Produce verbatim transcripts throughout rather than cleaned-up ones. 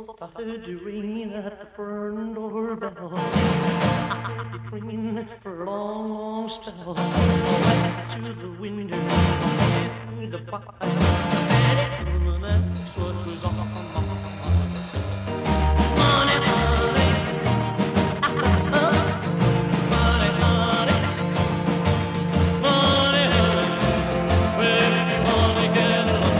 I heard it ringing at the front doorbell. I heard it ringing for a long, long spell. Back to the window, through the fire, and it was that's what was on my mind. Money, honey, money, honey, money, honey, well, if you wanna get along.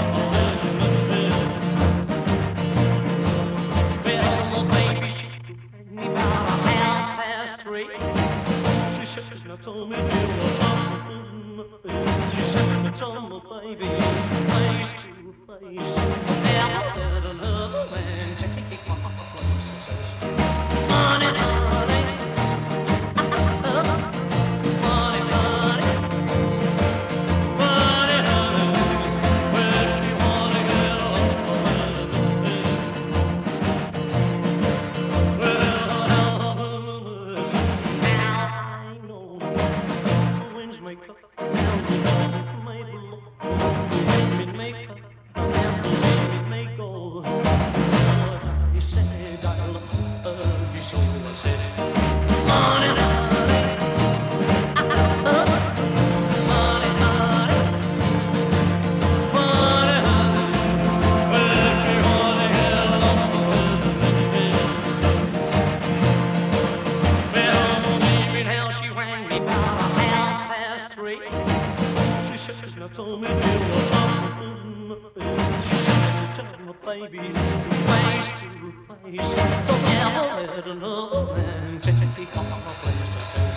She says, now tell me, dear, what's up? She said, now tell me, baby, face to face, never let another man take my place. She says, money, honey, money, honey, money, honey, well, if you wanna get along, well, now I know the winds may cut down, the winds may blow, the wind may cut down, the wind may go. But I said I love you so. I said, money, honey, money, honey, money, honey, well, if you wanna get along with me. Well, baby, now she rang me about a half past three. She says, now tell me, dear, what's up with me? She says, tell me, baby, face to face, don't ever let another man take my place. I said,